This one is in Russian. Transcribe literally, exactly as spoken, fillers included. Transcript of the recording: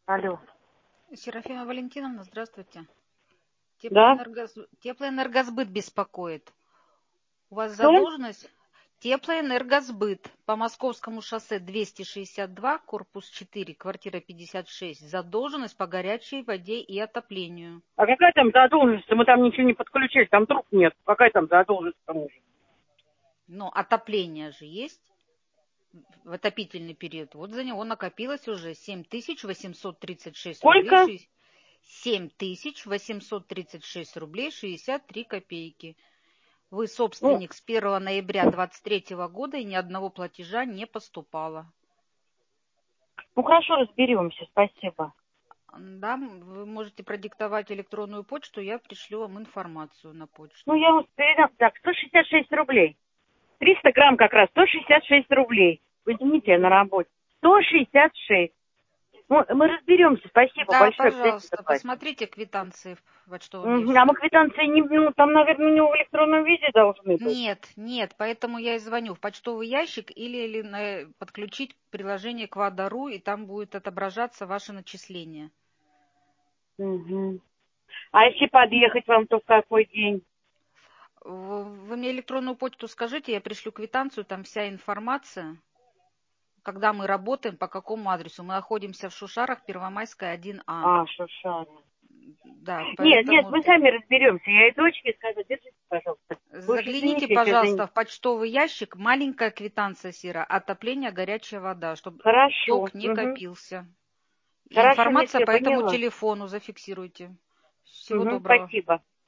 Алло. Серафима Валентиновна, здравствуйте. Да? Теплоэнергоз... Теплоэнергосбыт беспокоит. У вас Кто? задолженность? Теплоэнергосбыт. По Московскому шоссе двести шестьдесят два, корпус четыре, квартира пятьдесят шесть. Задолженность по горячей воде и отоплению. А какая там задолженность? Мы там ничего не подключили, там труб нет. Какая там задолженность к тому же? Но отопление же есть в отопительный период. Вот за него накопилось уже семь тысяч восемьсот тридцать шесть рублей. Сколько? семь тысяч восемьсот тридцать шесть рублей шестьдесят три копейки. Вы Ну, собственник с первого ноября двадцать третьего года и ни одного платежа не поступало. ну хорошо, разберемся, спасибо. Да, вы можете продиктовать электронную почту, я пришлю вам информацию на Ну, почту. я вам передам. Так, сто шестьдесят шесть рублей. триста грамм как раз, сто шестьдесят шесть рублей. Вы извините, я на работе. сто шестьдесят шесть. Ну, мы разберемся, спасибо Да, большое, обязательно пожалуйста, заплатим. посмотрите квитанции в почтовом Мгм. А мы ящике. квитанции не, ну, там, наверное, у него в электронном виде должны быть. Нет, нет, поэтому я и звоню в почтовый ящик или, или на- подключить приложение к Вадару, и там будет отображаться ваше начисление. Мгм. А если подъехать вам, то в какой день? В- Вы мне электронную почту скажите, я пришлю квитанцию, там вся информация. Когда мы работаем, по какому адресу. Мы находимся в Шушарах, Первомайская, один А. А, Шушара. Да, Нет, нет, поэтому мы сами разберемся. Я и дочке скажу, держите, пожалуйста. Вы уж загляните, извините, я сейчас за... пожалуйста, в почтовый ящик. Маленькая квитанция, Сира, отопление, горячая вода, чтобы Хорошо. ток не Угу. копился. И Хорошо, нет, информация я по этому поняла. телефону зафиксируйте. Всего Угу, доброго. спасибо.